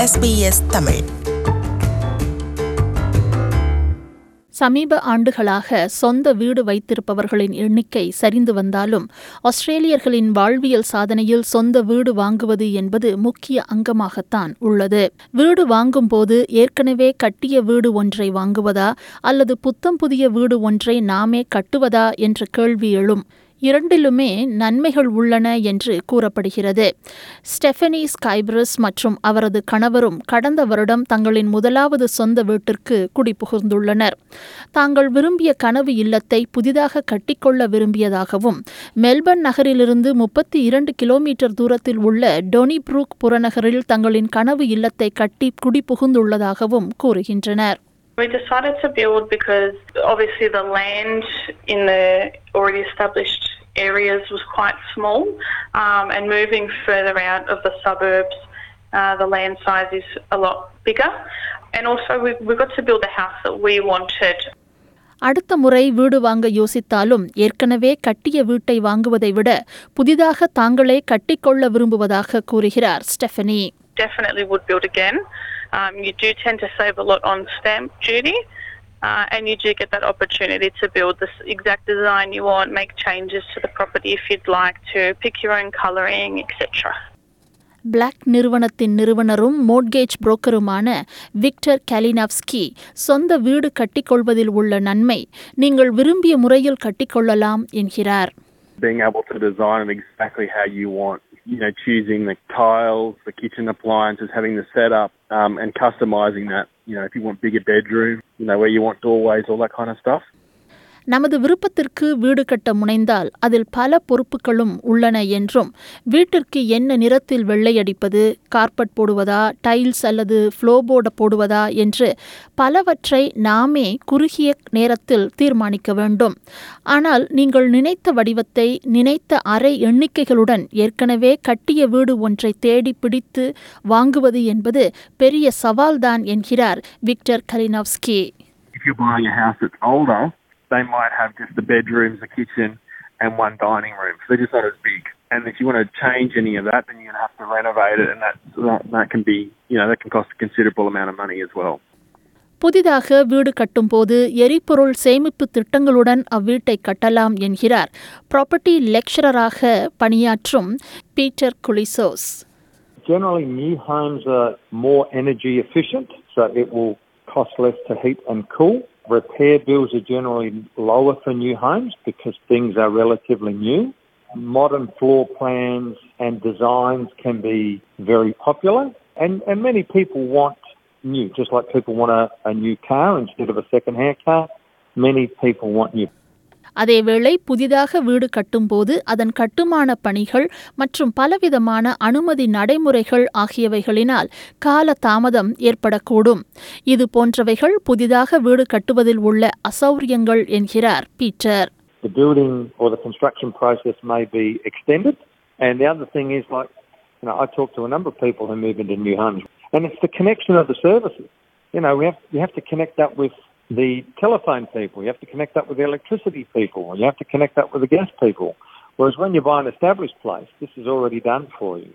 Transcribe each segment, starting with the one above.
SBS Tamil. சமீப ஆண்டுகளாக சொந்த வீடு வைத்திருப்பவர்களின் எண்ணிக்கை சரிந்து வந்தாலும் ஆஸ்திரேலியர்களின் வாழ்வியல் சாதனையில் சொந்த வீடு வாங்குவது என்பது முக்கிய அங்கமாகத்தான் உள்ளது. வீடு வாங்கும் போது ஏற்கனவே கட்டிய வீடு ஒன்றை வாங்குவதா அல்லது புத்தம் புதிய வீடு ஒன்றை நாமே கட்டுவதா என்ற கேள்வி எழும். இரண்டிலுமே நன்மைகள் உள்ளன என்று கூறப்படுகிறது. ஸ்டெஃபனி ஸ்கைப்ரஸ் மற்றும் அவரது கணவரும் கடந்த வருடம் தங்களின் முதலாவது சொந்த வீட்டிற்கு குடிபுகுந்துள்ளனர். தாங்கள் விரும்பிய கனவு இல்லத்தை புதிதாக கட்டிக்கொள்ள விரும்பியதாகவும் மெல்பர்ன் நகரிலிருந்து 32 கிலோமீட்டர் தூரத்தில் உள்ள டொனிப்ரூக் புறநகரில் தங்களின் கனவு இல்லத்தை கட்டி குடிபுகுந்துள்ளதாகவும் கூறுகின்றனர். We decided to build because obviously the land in the already established areas was quite small, and moving further out of the suburbs, the land size is a lot bigger. And also we got to build the house that we wanted. அடுத்த முறை வீடு வாங்க யோசித்தாலும் ஏற்கனவே கட்டிய வீட்டை வாங்குவதை விட புதிதாக தாங்களே கட்டிக்கொள்ள விரும்புவதாக கூறுகிறார் Stephanie. Definitely would build again. You do tend to save a lot on stamp duty, and you do get that opportunity to build this exact design you want, make changes to the property if you'd like to, pick your own colouring, etc. பிளாக் நிறுவனத்தின் நிறுவனரும் mortgage புரோக்கருமான Victor கலினவ்ஸ்கி சொந்த வீடு கட்டிக்கொள்வதில் உள்ள நன்மை நீங்கள் விரும்பிய முறையில் கட்டிக்கொள்ளலாம் என்கிறார். Being able to design it exactly how you want, choosing the tiles, the kitchen appliances, having the setup, and customizing that, if you want bigger bedroom, where you want doorways, all that kind of stuff. நமது விருப்பத்திற்கு வீடு கட்ட முனைந்தால் அதில் பல பொறுப்புகளும் உள்ளன என்றும் வீட்டிற்கு என்ன நிறத்தில் வெள்ளையடிப்பது, கார்பெட் போடுவதா, டைல்ஸ் அல்லது ஃப்ளோபோர்டு போடுவதா என்று பலவற்றை நாமே குறுகிய நேரத்தில் தீர்மானிக்க வேண்டும். ஆனால் நீங்கள் நினைத்த வடிவத்தை நினைத்த அறை எண்ணிக்கைகளுடன் ஏற்கனவே கட்டிய வீடு ஒன்றை தேடி பிடித்து வாங்குவது என்பது பெரிய சவால்தான் என்கிறார் Victor Kalinowski. If you're buying a house that's older, they might have just the bedrooms, the kitchen, and one dining room. So they're just not as big. And if you want to change any of that, then you're going to have to renovate it, and that can be, that can cost a considerable amount of money as well. புதிதாக வீடு கட்டும்போது எரிபொருள் சேமிப்பு திட்டங்களுடன் அவ்வீட்டை கட்டலாம் என்கிறார் property லெக்சரராக பணியாற்றும் Peter Koulizos. Generally, new homes are more energy efficient, so it will cost less to heat and cool. Repair bills are generally lower for new homes because things are relatively new. Modern floor plans and designs can be very popular, and many people want new, just like people want a new car instead of a second-hand car. Many people want new. அதேவேளை புதிதாக வீடு கட்டும்போது அதன் கட்டுமான பணிகள் மற்றும் பலவிதமான அனுமதி நடைமுறைகள் ஆகியவைகளினால் கால தாமதம் ஏற்படக்கூடும். இது போன்றவைகள் புதிதாக வீடு கட்டுவதில் உள்ள அசௌரியங்கள் என்கிறார் Peter. The building or the construction process may be extended, and the other thing is I talk to a number of people who move into new homes, and it's the connection of the services. You have to connect that with the telephone people, you have to connect that with the electricity people, you have to connect that with the gas people. Whereas when you buy an established place, this is already done for you.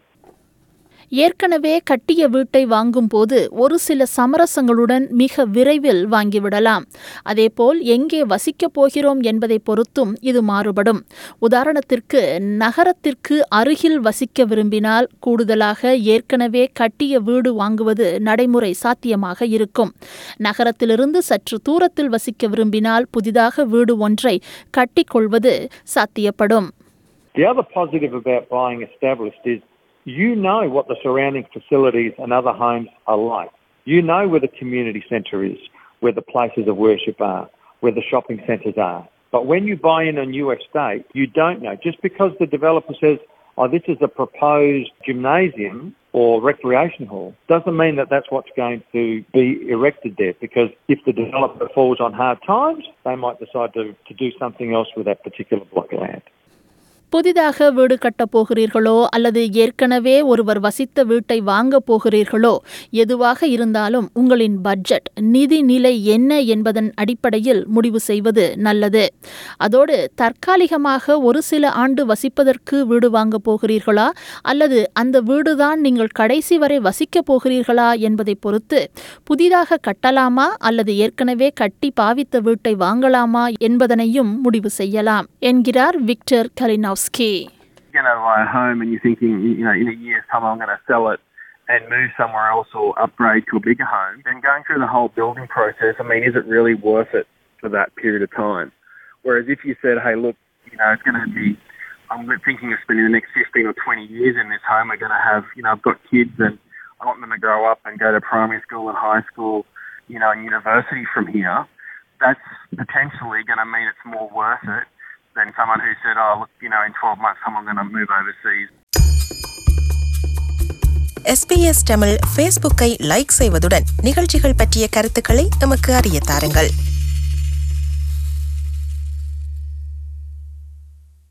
ஏற்கனவே கட்டிய வீட்டை வாங்கும் போது ஒரு சில சமரசங்களுடன் மிக விரைவில் வாங்கிவிடலாம். அதேபோல் எங்கே வசிக்கப் போகிறோம் என்பதை பொறுத்தும் இது மாறுபடும். உதாரணத்திற்கு நகரத்திற்கு அருகில் வசிக்க விரும்பினால் கூடுதலாக ஏற்கனவே கட்டிய வீடு வாங்குவது நடைமுறை சாத்தியமாக இருக்கும். நகரத்திலிருந்து சற்று தூரத்தில் வசிக்க விரும்பினால் புதிதாக வீடு ஒன்றை கட்டிக்கொள்வது சாத்தியப்படும். The other positive about buying established is you know what the surrounding facilities and other homes are like. You know where the community centre is, where the places of worship are, where the shopping centres are. But when you buy in a new estate, you don't know. Just because the developer says, this is a proposed gymnasium or recreation hall, doesn't mean that that's what's going to be erected there. Because if the developer falls on hard times, they might decide to do something else with that particular block of land. புதிதாக வீடு கட்டப் போகிறீர்களோ அல்லது ஏற்கனவே ஒருவர் வசித்த வீட்டை வாங்கப் போகிறீர்களோ எதுவாக இருந்தாலும் உங்களின் பட்ஜெட் நிதி நிலை என்ன என்பதன் அடிப்படையில் முடிவு செய்வது நல்லது. அதோடு தற்காலிகமாக ஒரு சில ஆண்டு வசிப்பதற்கு வீடு வாங்கப் போகிறீர்களா அல்லது அந்த வீடுதான் நீங்கள் கடைசி வரை வசிக்கப் போகிறீர்களா என்பதை பொறுத்து புதிதாக கட்டலாமா அல்லது ஏற்கனவே கட்டி பாவித்த வீட்டை வாங்கலாமா என்பதனையும் முடிவு செய்யலாம் என்கிறார் Victor Kalinowski. You're going to buy a home and you're thinking, in a year's time I'm going to sell it and move somewhere else or upgrade to a bigger home. And going through the whole building process, is it really worth it for that period of time? Whereas if you said, hey, look, it's going to be, I'm thinking of spending the next 15 or 20 years in this home. We're going to have, I've got kids and I want them to grow up and go to primary school and high school, and university from here. That's potentially going to mean it's more worth it than someone who said, oh, look, in 12 months I'm going to move overseas. SBS Tamil ஃபேஸ்புக்கை like செய்வதுடன் நிகழ்ச்சிகள் பற்றிய கருத்துக்களை எமக்கு அறிய தாருங்கள்.